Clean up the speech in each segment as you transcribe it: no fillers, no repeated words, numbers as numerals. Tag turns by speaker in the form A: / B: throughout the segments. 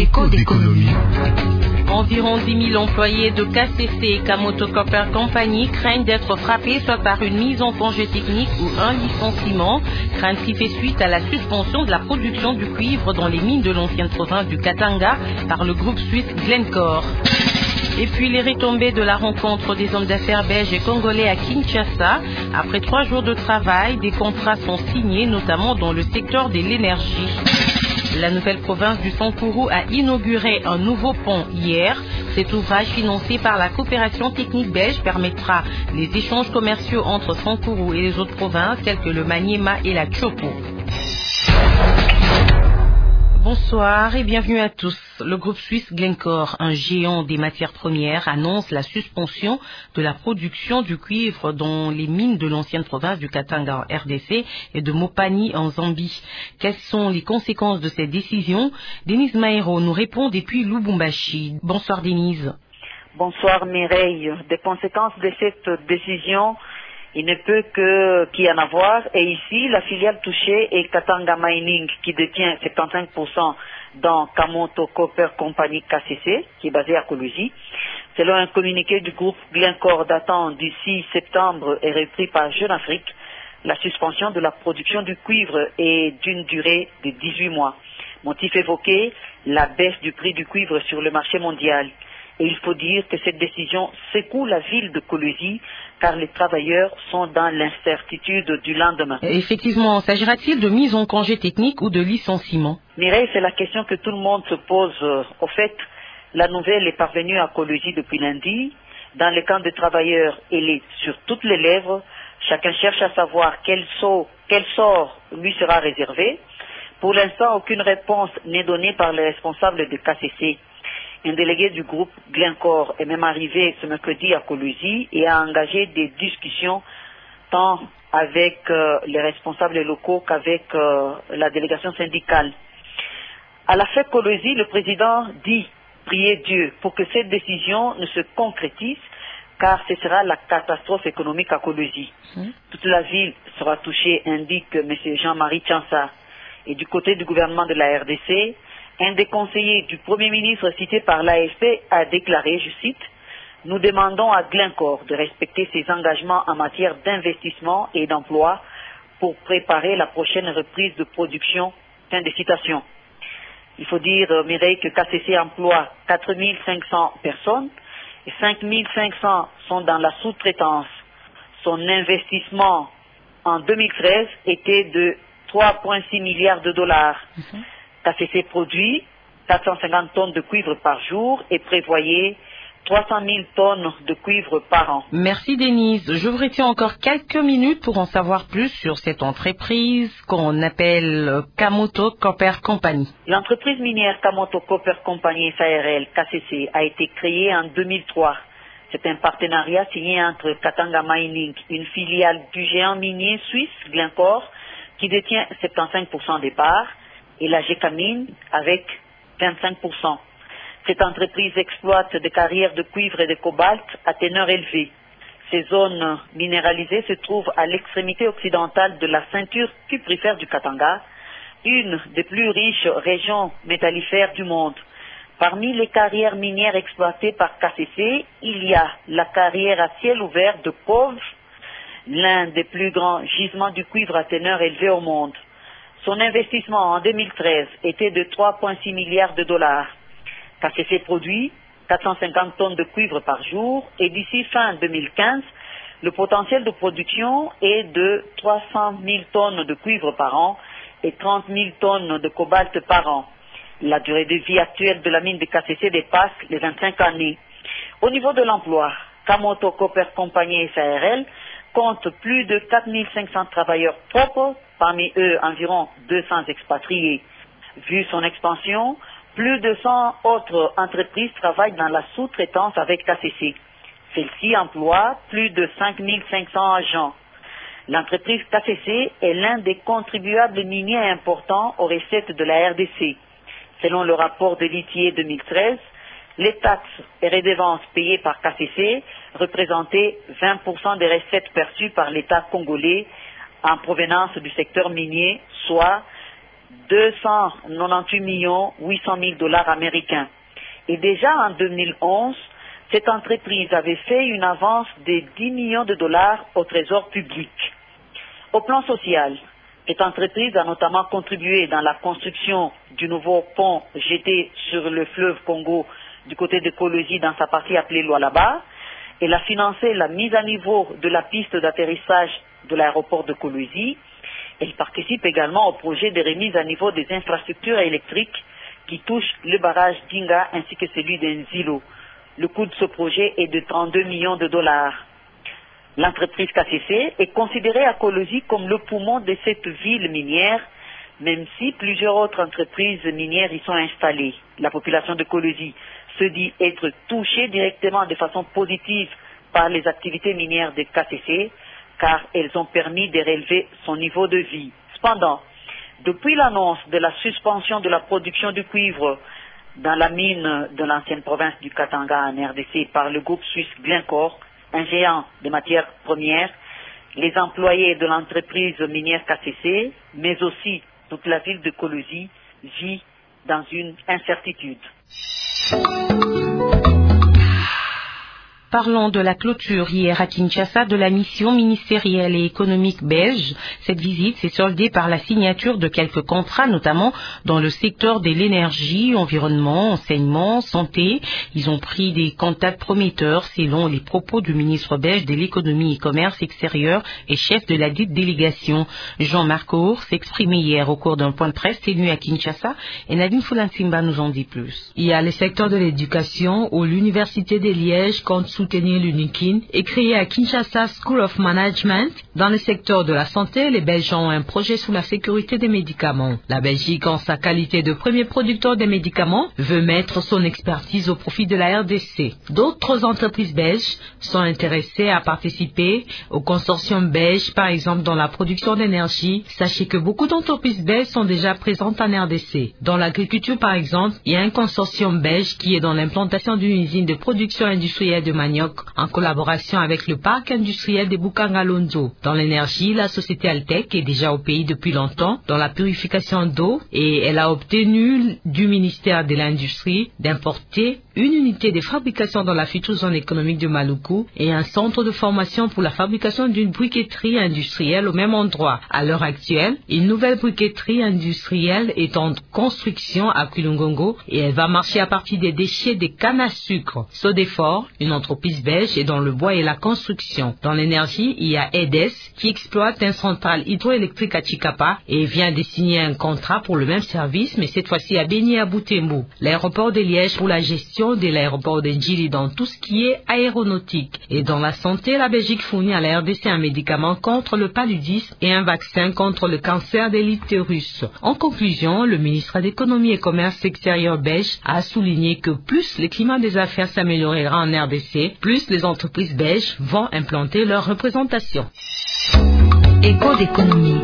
A: Écho d'économie.
B: Environ 10 000 employés de KCC et Kamoto Copper Company craignent d'être frappés soit par une mise en congé technique ou un licenciement, crainte qui fait suite à la suspension de la production du cuivre dans les mines de l'ancienne province du Katanga par le groupe suisse Glencore. Et puis les retombées de la rencontre des hommes d'affaires belges et congolais à Kinshasa. Après 3 jours de travail, des contrats sont signés, notamment dans le secteur de l'énergie. La nouvelle province du Sankourou a inauguré un nouveau pont hier. Cet ouvrage financé par la coopération technique belge permettra les échanges commerciaux entre Sankourou et les autres provinces telles que le Maniema et la Chopo. Bonsoir et bienvenue à tous. Le groupe suisse Glencore, un géant des matières premières, annonce la suspension de la production du cuivre dans les mines de l'ancienne province du Katanga en RDC et de Mopani en Zambie. Quelles sont les conséquences de cette décision? Denise Maero nous répond depuis Lubumbashi. Bonsoir Denise.
C: Bonsoir Mireille. Des conséquences de cette décision, il ne peut qu'y en avoir. Et ici, la filiale touchée est Katanga Mining, qui détient 75% dans Kamoto Copper Company KCC, qui est basée à Kolwezi. Selon un communiqué du groupe Glencore datant du 6 septembre et repris par Jeune Afrique, la suspension de la production du cuivre est d'une durée de 18 mois. Motif évoqué, la baisse du prix du cuivre sur le marché mondial. Et il faut dire que cette décision secoue la ville de Kolwezi, car les travailleurs sont dans l'incertitude du lendemain.
B: Effectivement, s'agira-t-il de mise en congé technique ou de licenciement?
C: Mireille, c'est la question que tout le monde se pose. Au fait, la nouvelle est parvenue à Kolwezi depuis lundi. Dans les camps de travailleurs, elle est sur toutes les lèvres. Chacun cherche à savoir quel sort lui sera réservé. Pour l'instant, aucune réponse n'est donnée par les responsables de KCC. Un délégué du groupe Glencore est même arrivé ce mercredi à Kolwezi et a engagé des discussions tant avec les responsables locaux qu'avec la délégation syndicale. À la fête Kolwezi, le président dit prier Dieu pour que cette décision ne se concrétise, car ce sera la catastrophe économique à Kolwezi. Toute la ville sera touchée, indique M. Jean-Marie Tchansa. Et du côté du gouvernement de la RDC, un des conseillers du Premier ministre cité par l'AFP a déclaré, je cite, « Nous demandons à Glencore de respecter ses engagements en matière d'investissement et d'emploi pour préparer la prochaine reprise de production. » Fin de citation. Il faut dire, Mireille, que KCC emploie 4 500 personnes et 5 500 sont dans la sous-traitance. Son investissement en 2013 était de 3,6 milliards de dollars. KCC produit 450 tonnes de cuivre par jour et prévoyait 300 000 tonnes de cuivre par an.
B: Merci Denise. Je vous retiens encore quelques minutes pour en savoir plus sur cette entreprise qu'on appelle Kamoto Copper Company.
C: L'entreprise minière Kamoto Copper Company SARL KCC a été créée en 2003. C'est un partenariat signé entre Katanga Mining, une filiale du géant minier suisse Glencore, qui détient 75% des parts, et la Gécamine avec 25%. Cette entreprise exploite des carrières de cuivre et de cobalt à teneur élevée. Ces zones minéralisées se trouvent à l'extrémité occidentale de la ceinture cuprifère du Katanga, une des plus riches régions métallifères du monde. Parmi les carrières minières exploitées par KCC, il y a la carrière à ciel ouvert de Kov, l'un des plus grands gisements du cuivre à teneur élevée au monde. Son investissement en 2013 était de 3,6 milliards de dollars. KCC produit 450 tonnes de cuivre par jour et d'ici fin 2015, le potentiel de production est de 300 000 tonnes de cuivre par an et 30 000 tonnes de cobalt par an. La durée de vie actuelle de la mine de KCC dépasse les 25 années. Au niveau de l'emploi, Kamoto Copper Company SARL compte plus de 4 500 travailleurs propres, parmi eux environ 200 expatriés. Vu son expansion, plus de 100 autres entreprises travaillent dans la sous-traitance avec KCC. Celle-ci emploie plus de 5 500 agents. L'entreprise KCC est l'un des contribuables miniers importants aux recettes de la RDC. Selon le rapport de l'ITIE 2013, les taxes et redevances payées par KCC représentaient 20% des recettes perçues par l'État congolais en provenance du secteur minier, soit 298 800 000 dollars américains. Et déjà en 2011, cette entreprise avait fait une avance de 10 millions de dollars au trésor public. Au plan social, cette entreprise a notamment contribué dans la construction du nouveau pont jeté sur le fleuve Congo du côté de Kolwezi dans sa partie appelée Lualaba. Elle a financé la mise à niveau de la piste d'atterrissage de l'aéroport de Kolwezi. Elle participe également au projet de remise à niveau des infrastructures électriques qui touchent le barrage d'Inga ainsi que celui d'Enzilo. Le coût de ce projet est de 32 millions de dollars. L'entreprise KCC est considérée à Kolwezi comme le poumon de cette ville minière, même si plusieurs autres entreprises minières y sont installées. La population de Kolwezi se dit être touchée directement de façon positive par les activités minières de KCC, car elles ont permis de relever son niveau de vie. Cependant, depuis l'annonce de la suspension de la production du cuivre dans la mine de l'ancienne province du Katanga en RDC par le groupe suisse Glencore, un géant de matières premières, les employés de l'entreprise minière KCC, mais aussi toute la ville de Kolwezi, vit dans une incertitude.
B: Parlons de la clôture hier à Kinshasa de la mission ministérielle et économique belge. Cette visite s'est soldée par la signature de quelques contrats, notamment dans le secteur de l'énergie, environnement, enseignement, santé. Ils ont pris des contacts prometteurs selon les propos du ministre belge de l'économie et commerce extérieur et chef de la dite délégation. Jean-Marc Our s'exprimait hier au cours d'un point de presse tenu à Kinshasa et Nadine Fulansimba nous en dit plus.
A: Il y a le secteur de l'éducation où l'université de Liège compte soutenir l'UNIKIN et créer à Kinshasa School of Management. Dans le secteur de la santé, les Belges ont un projet sur la sécurité des médicaments. La Belgique, en sa qualité de premier producteur des médicaments, veut mettre son expertise au profit de la RDC. D'autres entreprises belges sont intéressées à participer au consortium belge, par exemple dans la production d'énergie. Sachez que beaucoup d'entreprises belges sont déjà présentes en RDC. Dans l'agriculture, par exemple, il y a un consortium belge qui est dans l'implantation d'une usine de production industrielle de manioc en collaboration avec le parc industriel de Bukanga-Lonzo. Dans l'énergie, la société Altec est déjà au pays depuis longtemps dans la purification d'eau et elle a obtenu du ministère de l'Industrie d'importer une unité de fabrication dans la future zone économique de Maluku et un centre de formation pour la fabrication d'une briqueterie industrielle au même endroit. À l'heure actuelle, une nouvelle briqueterie industrielle est en construction à Kulungongo et elle va marcher à partir des déchets de canne à sucre. Sodefort, une entreprise belge, est dans le bois et la construction. Dans l'énergie, il y a EDES qui exploite une centrale hydroélectrique à Chikapa et vient de signer un contrat pour le même service, mais cette fois-ci à Beni et à Butembo. L'aéroport de Liège pour la gestion de l'aéroport de Njili dans tout ce qui est aéronautique. Et dans la santé, la Belgique fournit à la RDC un médicament contre le paludisme et un vaccin contre le cancer de l'utérus. En conclusion, le ministre d'économie et commerce extérieur belge a souligné que plus le climat des affaires s'améliorera en RDC, plus les entreprises belges vont implanter leur représentation.
B: Écho d'économie.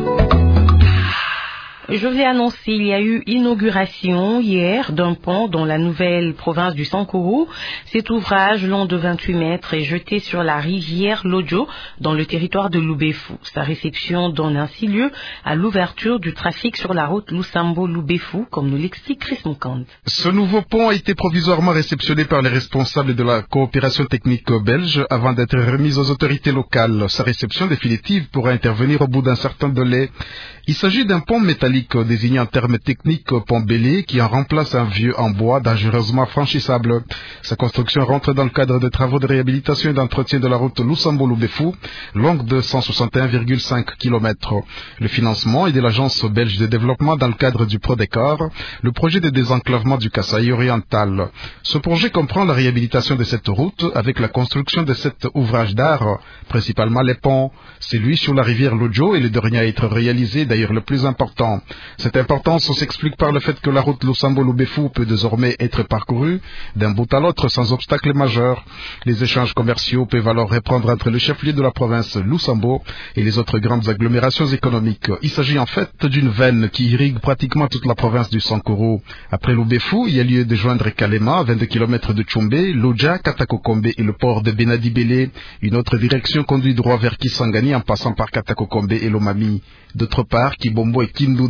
B: Je vous ai annoncé, il y a eu inauguration hier d'un pont dans la nouvelle province du Sankuru. Cet ouvrage, long de 28 mètres, est jeté sur la rivière Lodjo, dans le territoire de Lubefou. Sa réception donne ainsi lieu à l'ouverture du trafic sur la route Lusambo-Lubefou, comme nous l'explique Chris Mukand.
D: Ce nouveau pont a été provisoirement réceptionné par les responsables de la coopération technique belge avant d'être remis aux autorités locales. Sa réception définitive pourra intervenir au bout d'un certain délai. Il s'agit d'un pont métallique désigné en termes techniques pont Bélé qui en remplace un vieux en bois dangereusement franchissable. Sa construction rentre dans le cadre des travaux de réhabilitation et d'entretien de la route Lusambo-Lubefou, longue de 161,5 km. Le financement est de l'agence belge de développement dans le cadre du PRODECOR, le projet de désenclavement du Kasaï oriental. Ce projet comprend la réhabilitation de cette route avec la construction de 7 ouvrages d'art, principalement les ponts. Celui sur la rivière Lodjo est le dernier à être réalisé, d'ailleurs le plus important. Cette importance s'explique par le fait que la route Lusambo-Lubefou peut désormais être parcourue d'un bout à l'autre sans obstacle majeur. Les échanges commerciaux peuvent alors reprendre entre le chef-lieu de la province Lusambo et les autres grandes agglomérations économiques. Il s'agit en fait d'une veine qui irrigue pratiquement toute la province du Sankuru. Après Lubefou, il y a lieu de joindre Kalema, à 22 km de Tchumbe, Lodja, Katakokombe et le port de Benadi-Bélé. Une autre direction conduit droit vers Kisangani en passant par Katakokombe et Lomami. D'autre part, Kibombo et Kindu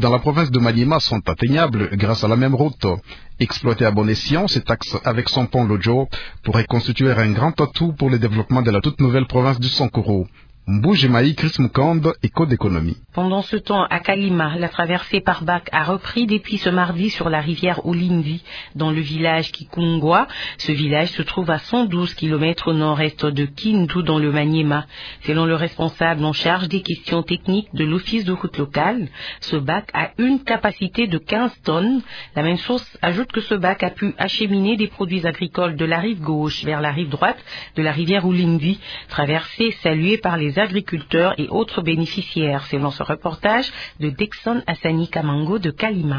D: dans la province de Maniema sont atteignables grâce à la même route. Exploité à bon escient, cet axe avec son pont Lojo pourrait constituer un grand atout pour le développement de la toute nouvelle province du Sankuru. Mbujemaï, Chris Mukande, Éco d'économie.
B: Pendant ce temps, à Kalima, la traversée par bac a repris depuis ce mardi sur la rivière Olindi, dans le village Kikungwa. Ce village se trouve à 112 km au nord-est de Kindu, dans le Maniema. Selon le responsable en charge des questions techniques de l'office de route locale, ce bac a une capacité de 15 tonnes. La même source ajoute que ce bac a pu acheminer des produits agricoles de la rive gauche vers la rive droite de la rivière Olindi, traversée saluée par les agriculteurs et autres bénéficiaires, selon ce reportage de Dixon Hassani Kamango de Kalima.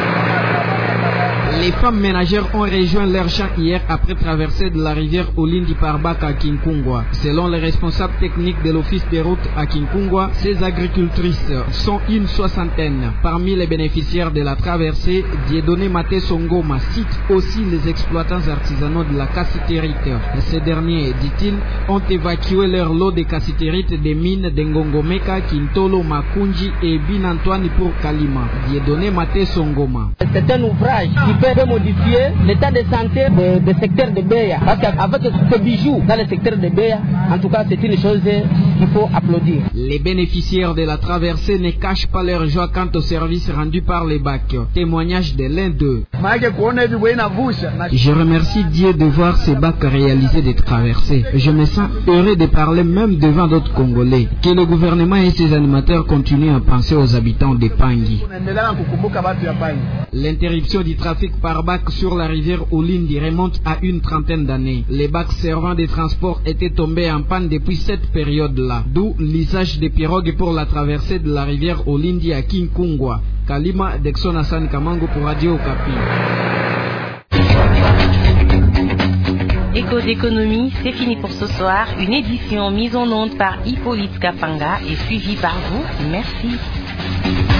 E: Les femmes ménagères ont rejoint leur champ hier après traversée de la rivière Olindi par bac à Kinkungwa. Selon les responsables techniques de l'office des routes à Kinkungwa, ces agricultrices sont une soixantaine. Parmi les bénéficiaires de la traversée, Dieudonné Maté Songoma cite aussi les exploitants artisanaux de la cassitérite. Ces derniers, dit-il, ont évacué leur lot de cassitérite des mines d'Engongomeka, Kintolo, Makunji et Binantoine pour Kalima. Dieudonné Maté Songoma.
F: C'est un ouvrage qui peut modifier l'état de santé des secteurs de Beya. Parce qu'avec ce bijou dans le secteur de Beya, en tout cas, c'est une chose qu'il faut applaudir.
E: Les bénéficiaires de la traversée ne cachent pas leur joie quant au service rendu par les bacs. Témoignage de l'un d'eux. Je remercie Dieu de voir ces bacs réaliser des traversées. Je me sens heureux de parler même devant d'autres Congolais. Que le gouvernement et ses animateurs continuent à penser aux habitants de Pangui. L'interruption du trafic par bac sur la rivière Olindi remonte à une trentaine d'années. Les bacs servant des transports étaient tombés en panne depuis cette période-là, d'où l'usage des pirogues pour la traversée de la rivière Olindi à Kinkungwa. Kalima, Dixon Hassan Kamango pour Radio Okapi.
B: Éco d'économie, c'est fini pour ce soir. Une édition mise en onde par Hippolyte Kapanga et suivie par vous. Merci.